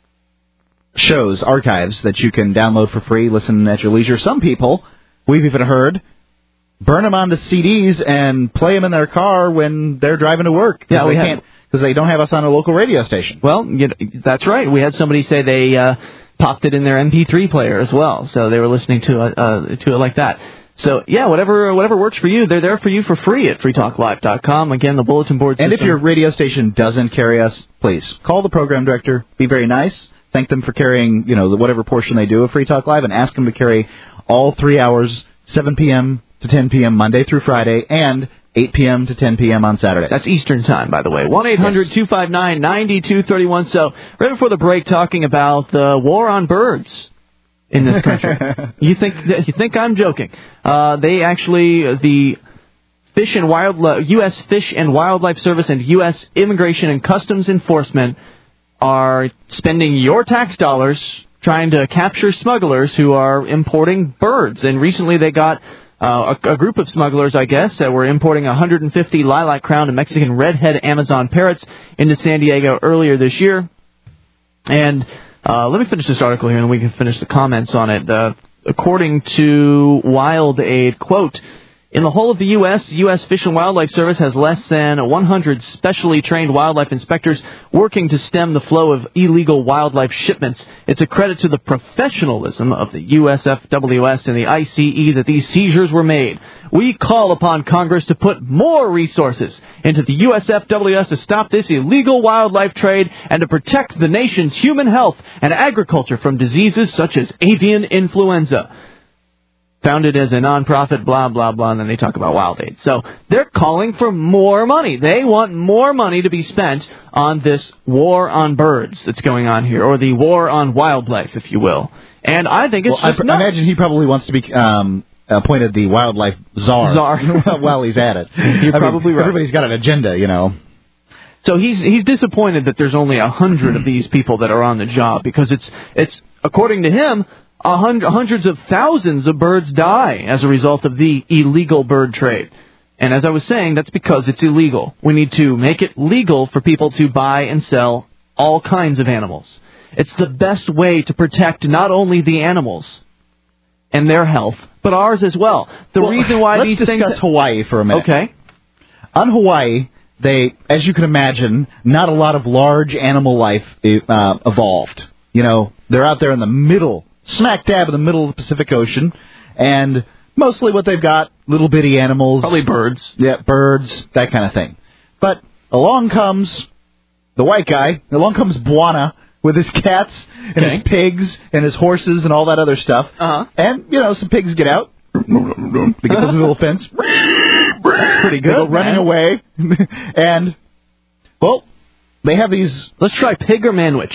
shows, archives, that you can download for free, listen at your leisure. Some people, we've even heard, burn them onto C Ds and play them in their car when they're driving to work. Yeah, we they have. can't, because they don't have us on a local radio station. Well, you know, that's right. We had somebody say they uh, popped it in their M P three player as well, so they were listening to it, uh, to it like that. So, yeah, whatever whatever works for you, they're there for you for free at free talk live dot com. Again, the bulletin board system. And if your radio station doesn't carry us, please call the program director. Be very nice. Thank them for carrying, you know, the, whatever portion they do of Free Talk Live, and ask them to carry all three hours, seven p.m. to ten p.m. Monday through Friday, and eight p.m. to ten p.m. on Saturday. That's Eastern Time, by the way. one eight hundred, two five nine, nine two three one. So, right before the break, talking about the war on birds. in this country. you think you think I'm joking? Uh, they actually the Fish and Wildlife, U S Fish and Wildlife Service and U S Immigration and Customs Enforcement are spending your tax dollars trying to capture smugglers who are importing birds. And recently they got uh, a, a group of smugglers, I guess, that were importing one hundred fifty lilac-crowned and Mexican redhead Amazon parrots into San Diego earlier this year. And uh, let me finish this article here, and we can finish the comments on it. Uh, according to Wild Aid, quote, in the whole of the U S, the U S Fish and Wildlife Service has less than one hundred specially trained wildlife inspectors working to stem the flow of illegal wildlife shipments. It's a credit to the professionalism of the U S F W S and the I C E that these seizures were made. We call upon Congress to put more resources into the U S F W S to stop this illegal wildlife trade and to protect the nation's human health and agriculture from diseases such as avian influenza. Founded as a nonprofit, blah, blah, blah, and then they talk about Wild Aid. So they're calling for more money. They want more money to be spent on this war on birds that's going on here, or the war on wildlife, if you will. And I think it's well, just I, nuts. I imagine he probably wants to be um, appointed the wildlife czar, czar. while he's at it. You're I probably mean, right. Everybody's got an agenda, you know. So he's he's disappointed that there's only a hundred of these people that are on the job, because it's it's according to him, A hundred, hundreds of thousands of birds die as a result of the illegal bird trade. And as I was saying, that's because it's illegal. We need to make it legal for people to buy and sell all kinds of animals. It's the best way to protect not only the animals and their health, but ours as well. The well, reason why let's these discuss things... Hawaii for a minute. Okay. On Hawaii, they, as you can imagine, not a lot of large animal life uh, evolved. You know, they're out there in the middle, smack dab in the middle of the Pacific Ocean, and mostly what they've got, little bitty animals. Probably birds. Yeah, birds, that kind of thing. But along comes the white guy, along comes Bwana with his cats and okay. his pigs and his horses and all that other stuff. Uh-huh. And, you know, some pigs get out. They get the little fence. Pretty good. They go running man. away. And, well, they have these... Let's try pig or manwich.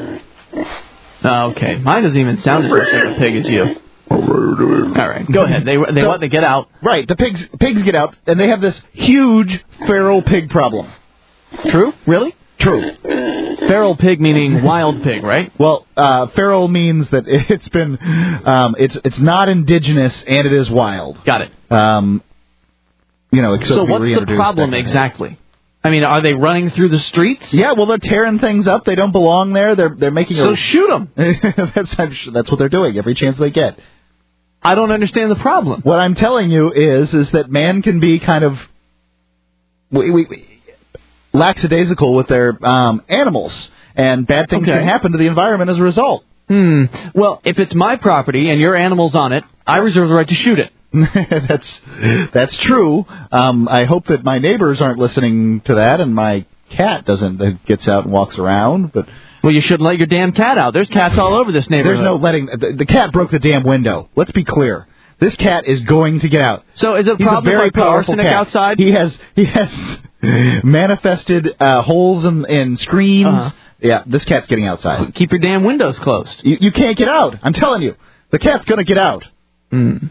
Oh, okay. Mine doesn't even sound as much like a pig as you. All right, go ahead. They they so, want to get out. Right, the pigs pigs get out, and they have this huge feral pig problem. True? Really? True. Feral pig meaning wild pig, right? Well, uh, feral means that it's been um, it's it's not indigenous and it is wild. Got it. Um, you know, so what's the problem exactly? I mean, are they running through the streets? Yeah, well, they're tearing things up. They don't belong there. They're they're making. So a... shoot them. that's that's what they're doing every chance they get. I don't understand the problem. What I'm telling you is is that man can be kind of we, we, we, lackadaisical with their um, animals, and bad things okay. can happen to the environment as a result. Hmm. Well, if it's my property and your animal's on it, I reserve the right to shoot it. that's that's true. Um, I hope that my neighbors aren't listening to that, and my cat doesn't uh, gets out and walks around. But well, you shouldn't let your damn cat out. There's cats all over this neighborhood. There's no letting. The, the cat broke the damn window. Let's be clear. This cat is going to get out. So is it a He's problem a very if I put powerful arsenic cat. outside? He has he has manifested uh, holes in, in screens. Uh-huh. Yeah, this cat's getting outside. Keep your damn windows closed. You, you can't get out. I'm telling you, the cat's going to get out. Mm.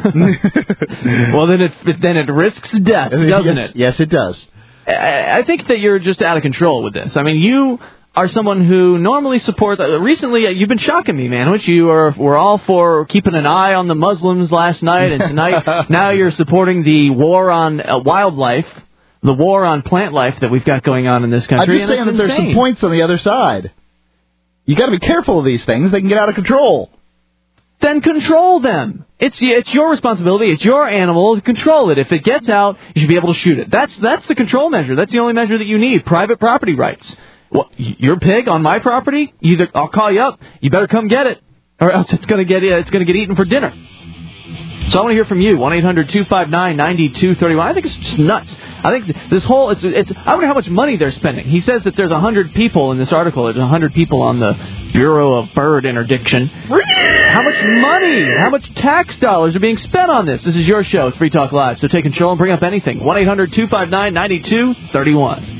Well, then it then it risks death, doesn't yes, it? Yes, it does. I, I think that you're just out of control with this. I mean, you are someone who normally supports. Uh, recently, uh, you've been shocking me, man. Which you are were all for keeping an eye on the Muslims last night, and tonight now you're supporting the war on uh, wildlife, the war on plant life that we've got going on in this country. I'm just saying that there's some points on the other side. You got to be careful of these things; they can get out of control. Then control them. It's it's your responsibility. It's your animal to control it. If it gets out, you should be able to shoot it. That's that's the control measure. That's the only measure that you need. Private property rights. Well, your pig on my property. Either I'll call you up. You better come get it, or else it's gonna get it's gonna get eaten for dinner. So I want to hear from you. one eight hundred two five nine nine two three one. I think it's just nuts. I think this whole, it's, it's, I wonder how much money they're spending. He says that there's one hundred people in this article. There's one hundred people on the Bureau of Bird Interdiction. How much money, how much tax dollars are being spent on this? This is your show, Free Talk Live. So take control and bring up anything. one eight hundred two five nine nine two three one.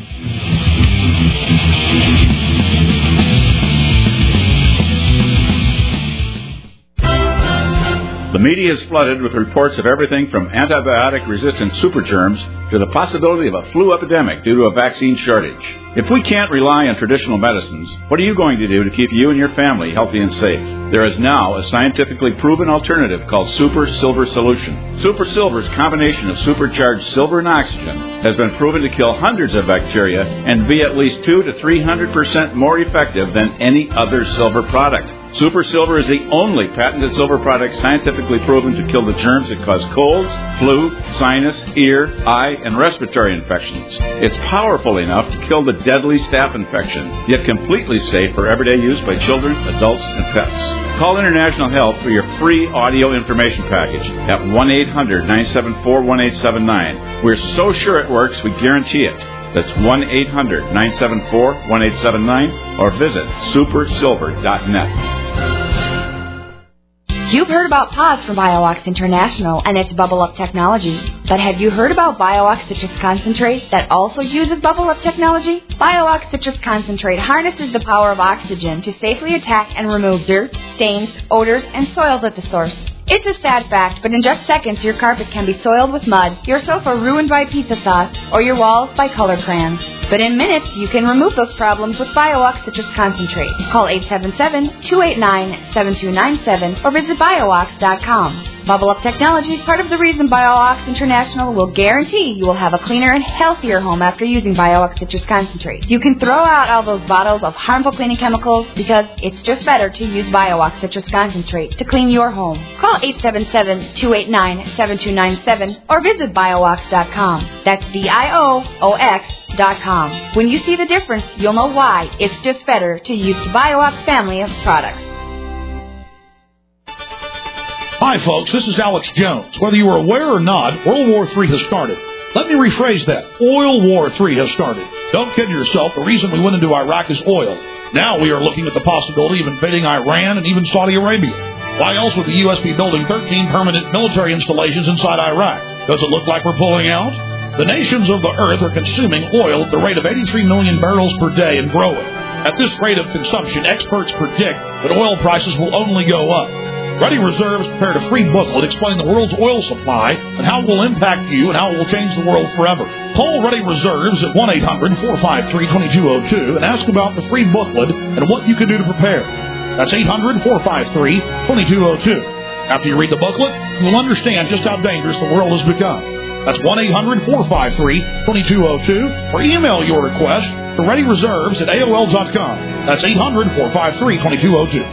media is flooded with reports of everything from antibiotic-resistant supergerms to the possibility of a flu epidemic due to a vaccine shortage. If we can't rely on traditional medicines, what are you going to do to keep you and your family healthy and safe? There is now a scientifically proven alternative called Super Silver Solution. Super Silver's combination of supercharged silver and oxygen has been proven to kill hundreds of bacteria and be at least two to three hundred percent more effective than any other silver product. Super Silver is the only patented silver product scientifically proven to kill the germs that cause colds, flu, sinus, ear, eye, and respiratory infections. It's powerful enough to kill the deadly staph infection, yet completely safe for everyday use by children, adults, and pets. Call International Health for your free audio information package at one eight hundred nine seven four one eight seven nine. We're so sure it works, we guarantee it. That's one eight hundred nine seven four one eight seven nine or visit super silver dot net. You've heard about P A W S from BioOx International and its Bubble Up technology. But have you heard about BioOx Citrus Concentrate that also uses Bubble Up technology? BioOx Citrus Concentrate harnesses the power of oxygen to safely attack and remove dirt, stains, odors, and soils at the source. It's a sad fact, but in just seconds your carpet can be soiled with mud, your sofa ruined by pizza sauce, or your walls by color crayons. But in minutes, you can remove those problems with BioOx Citrus Concentrate. Call eight seven seven, two eight nine, seven two nine seven or visit bio ox dot com. Bubble Up Technology is part of the reason BioOx International will guarantee you will have a cleaner and healthier home after using BioOx Citrus Concentrate. You can throw out all those bottles of harmful cleaning chemicals because it's just better to use BioOx Citrus Concentrate to clean your home. Call eight seven seven, two eight nine, seven two nine seven or visit bio ox dot com. That's V I O O X dot com. When you see the difference, you'll know why it's just better to use the BioOx family of products. Hi, folks. This is Alex Jones. Whether you are aware or not, World War Three has started. Let me rephrase that. Oil War Three has started. Don't kid yourself. The reason we went into Iraq is oil. Now we are looking at the possibility of invading Iran and even Saudi Arabia. Why else would the U S be building thirteen permanent military installations inside Iraq? Does it look like we're pulling out? The nations of the earth are consuming oil at the rate of eighty-three million barrels per day and growing. At this rate of consumption, experts predict that oil prices will only go up. Ready Reserves prepared a free booklet explaining the world's oil supply and how it will impact you and how it will change the world forever. Call Ready Reserves at one eight hundred, four five three, two two zero two and ask about the free booklet and what you can do to prepare. That's eight hundred, four five three, two two zero two. After you read the booklet, you'll understand just how dangerous the world has become. That's one eight hundred, four five three, two two zero two or email your request to Ready Reserves at A O L dot com. That's eight hundred, four five three, two two zero two.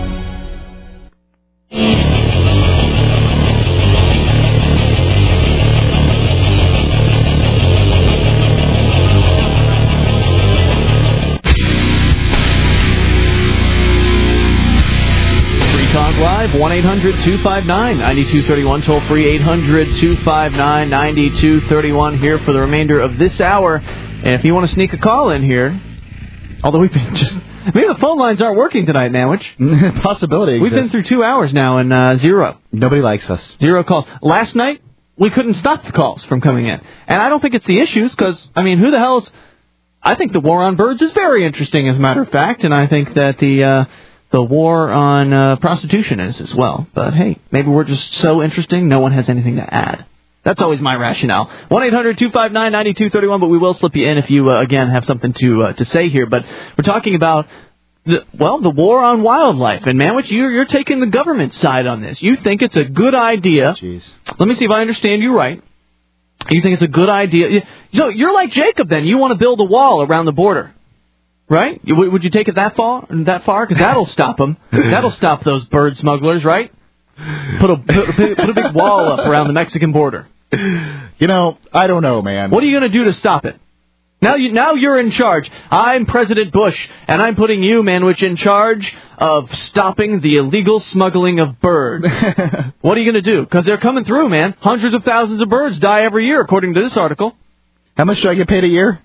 Live, one eight hundred, two five nine, nine two three one, toll free eight hundred, two five nine, nine two three one here for the remainder of this hour. And if you want to sneak a call in here, although we've been just, maybe the phone lines aren't working tonight, Manwich. Possibility We've exists. been through two hours now and uh, zero. Nobody likes us. Zero calls. Last night, we couldn't stop the calls from coming in. And I don't think it's the issues because, I mean, who the hell is... I think the war on birds is very interesting, as a matter of fact, and I think that the... Uh, The war on uh, prostitution is as well. But, hey, maybe we're just so interesting, no one has anything to add. That's always my rationale. one eight hundred, two five nine, nine two three one, but we will slip you in if you, uh, again, have something to uh, to say here. But we're talking about, the, well, the war on wildlife. And, Manwich, you're, you're taking the government side on this. You think it's a good idea. Jeez. Let me see if I understand you right. You think it's a good idea. You know, you're like Jacob, then. You want to build a wall around the border. Right? Would you take it that far? That far? Because that'll stop them. That'll stop those bird smugglers, right? Put a put, put a big wall up around the Mexican border. You know, I don't know, man. What are you going to do to stop it? Now you now you're in charge. I'm President Bush, and I'm putting you, Manwich, in charge of stopping the illegal smuggling of birds. What are you going to do? Because they're coming through, man. Hundreds of thousands of birds die every year, according to this article. How much do I get paid a year?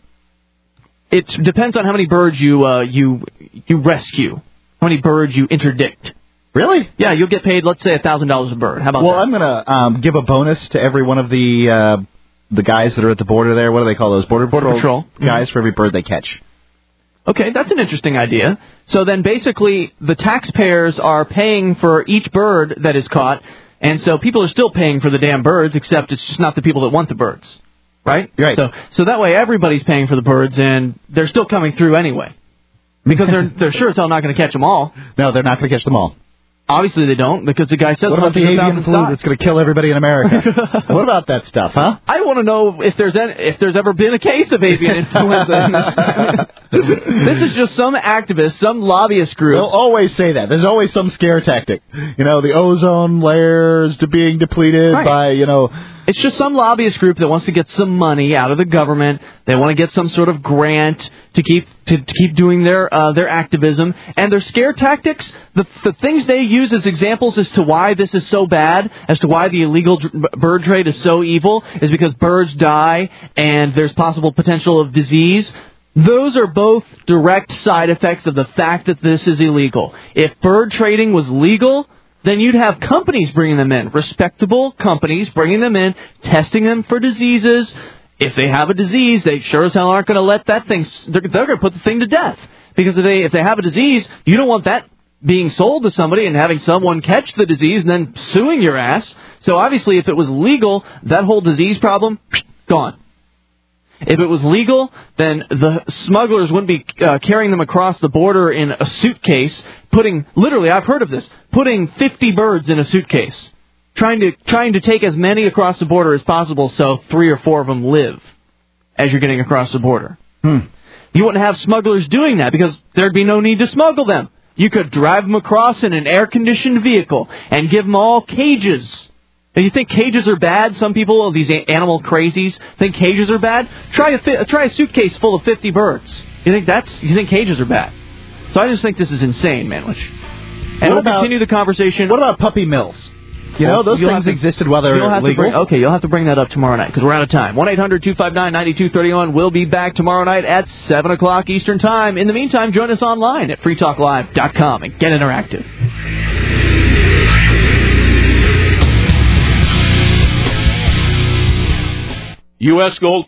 It depends on how many birds you uh, you you rescue, how many birds you interdict. Really? Yeah, you'll get paid, let's say, a thousand dollars a bird. How about well, that? Well, I'm gonna um, give a bonus to every one of the uh, the guys that are at the border there. What do they call those? Border Border Patrol guys mm-hmm. for every bird they catch. Okay, that's an interesting idea. So then, basically, the taxpayers are paying for each bird that is caught, And so people are still paying for the damn birds, except it's just not the people that want the birds. Right? Right. So so that way everybody's paying for the birds, and they're still coming through anyway. Because they're they're sure as hell not going to catch them all. No, they're not going to catch them all. Obviously they don't, because the guy says... What about the avian flu that's going to kill everybody in America? What about that stuff, huh? I want to know if there's any, if there's ever been a case of avian influenza in this. This is just some activist, some lobbyist group. They'll always say that. There's always some scare tactic. You know, the ozone layers to being depleted Right. by, you know... It's just some lobbyist group that wants to get some money out of the government. They want to get some sort of grant to keep to, to keep doing their uh, their activism. And their scare tactics, the the things they use as examples as to why this is so bad, as to why the illegal dr- bird trade is so evil, is because birds die and there's possible potential of disease. Those are both direct side effects of the fact that this is illegal. If bird trading was legal, then you'd have companies bringing them in, respectable companies bringing them in, testing them for diseases. If they have a disease, they sure as hell aren't going to let that thing, they're, they're going to put the thing to death. Because if they if they have a disease, you don't want that being sold to somebody and having someone catch the disease and then suing your ass. So obviously if it was legal, that whole disease problem, gone. If it was legal, then the smugglers wouldn't be uh, carrying them across the border in a suitcase, putting, literally, I've heard of this, putting fifty birds in a suitcase, trying to trying to take as many across the border as possible so three or four of them live as you're getting across the border. Hmm. You wouldn't have smugglers doing that because there'd be no need to smuggle them. You could drive them across in an air-conditioned vehicle and give them all cages. And you think cages are bad? Some people, these animal crazies, think cages are bad. Try a fi- try a suitcase full of fifty birds. You think that's? You think cages are bad? So I just think this is insane, Manwich. And What we'll about- continue the conversation. What about puppy mills? You know, those You'll things have to- existed while they you'll were have to legal. bring- okay, you'll have to bring that up tomorrow night because we're out of time. one eight hundred two five nine nine two three one. We'll be back tomorrow night at seven o'clock Eastern Time. In the meantime, join us online at free talk live dot com and get interactive. U S Gold